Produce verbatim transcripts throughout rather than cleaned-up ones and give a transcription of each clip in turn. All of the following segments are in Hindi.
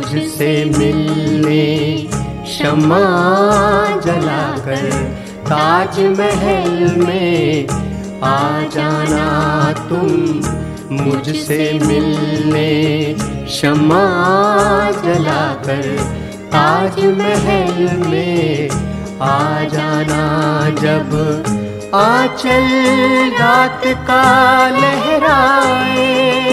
मुझसे मिलने शम्मा जलाकर ताजमहल में आ जाना तुम। मुझसे मिलने शम्मा जलाकर ताजमहल में आ जाना। जब आंचल रात का लहराए,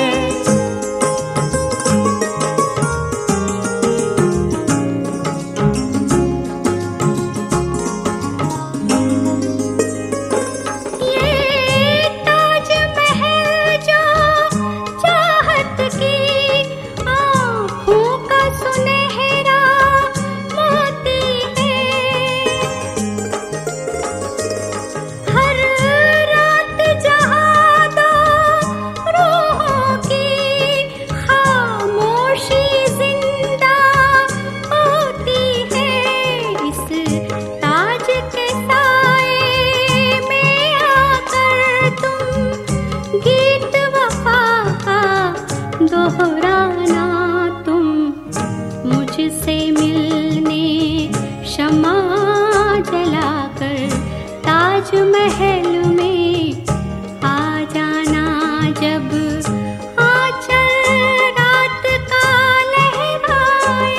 दोहराना तुम। मुझसे मिलने शम्मा जलाकर ताजमहल में आ जाना। जब आंचल रात का लहराए,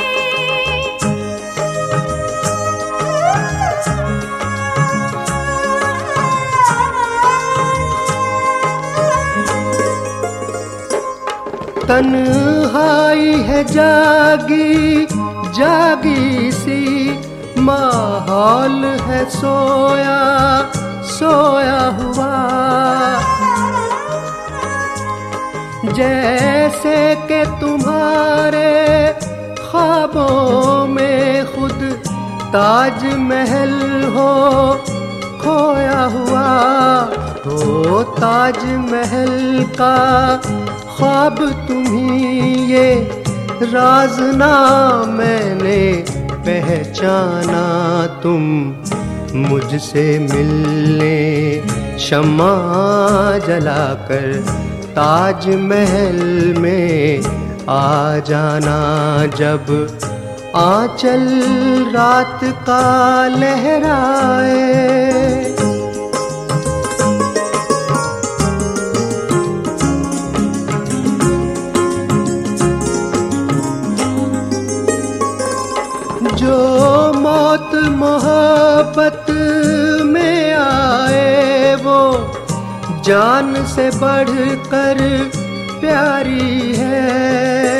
तन्हाई है जागी जागी सी, माहौल है सोया सोया हुआ। जैसे के तुम्हारे ख्वाबों में खुद ताजमहल हो खोया हुआ। हो ताजमहल का ख्वाब तुम्ही, ये राज ना मैंने पहचाना। तुम मुझसे मिलने शम्मा जलाकर ताजमहल में आ जाना। जब आंचल रात का लहराए, जो मौत मोहब्बत में आए वो जान से बढ़कर प्यारी है।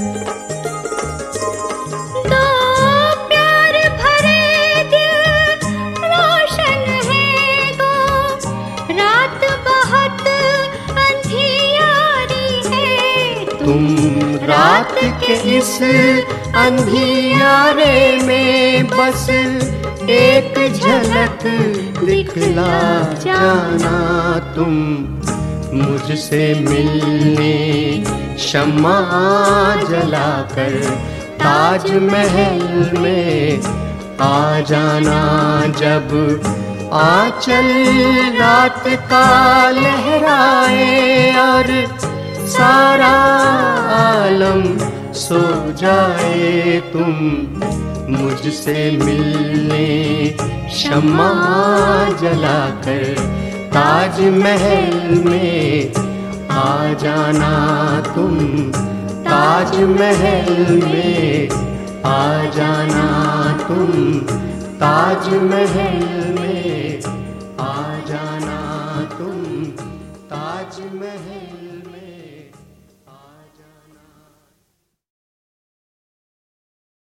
दो प्यार भरे दिल रोशन है गो, रात बहुत अंधियारी है। तुम रात के इस अंधियारे में बस एक झलक दिखला जाना। तुम मुझसे मिलने शम्मा जलाकर ताजमहल में आ जाना। जब आंचल रात का लहराए और सारा आलम सो जाए, तुम मुझसे मिलने शम्मा जलाकर ताजमहल में आ जाना। तुम ताजमहल में आ जाना। तुम ताजमहल में